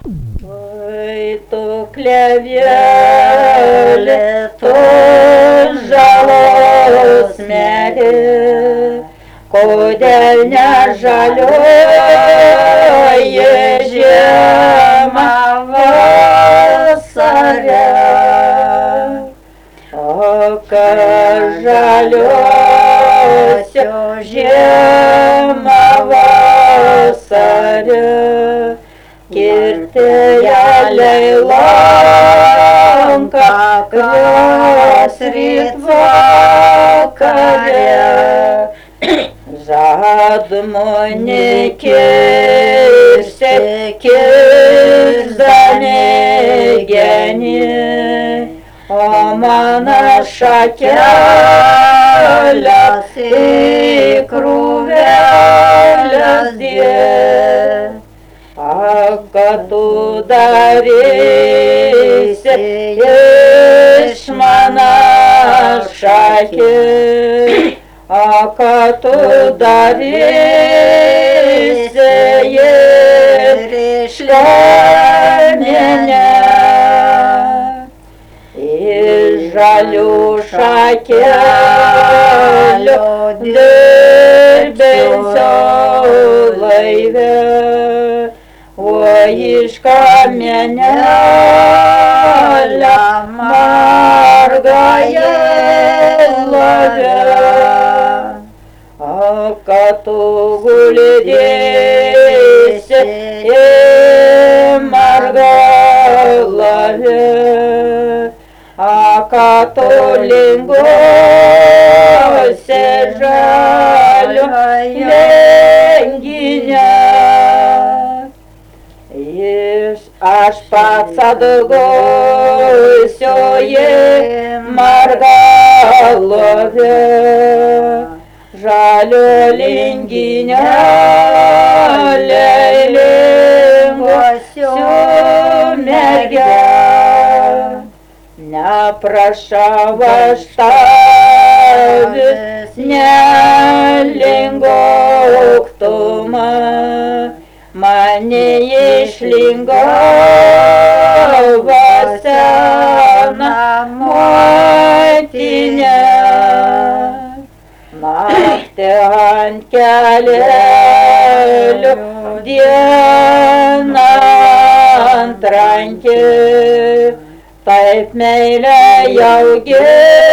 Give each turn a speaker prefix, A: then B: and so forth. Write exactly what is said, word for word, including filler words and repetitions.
A: Oi, tu klevėlė, tu žalos medė, kodėl nežaliuoji žiemą vasarę? O kad žaliuosiu žiemą vasarę, kirtėleliai lanka, kas ryt vakare, žadmonį kirsti, kirzdami genį, o mano šakelės į krūvelės dės. Ak, kad tu darysi iš mano šakį, ak, kad tu darysi iš lemenę. Iš žalių šakelių dirbinsiu laive, o iš kamenelio margąją lave. O kad tu guldėsi į margą lave, o kad tu linguosi žaliu lenginę. Aš pats atgausiu į margą lovę, žalio linginėlei linguosiu mergę. Neprašau aš tavęs, nelingok tu man, mane išlingavo sena motinė. Naktį ant kelelių, dieną ant rankų, taip meilė jau gėlė.